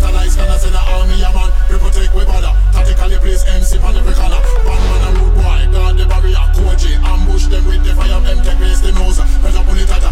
catalyze, can I send an army a man? We protect we border, tactically place MC on every corner. Batman and rude boy, guard the barrier, Koji, ambush them with the fire, them take place the nose. Press up on it at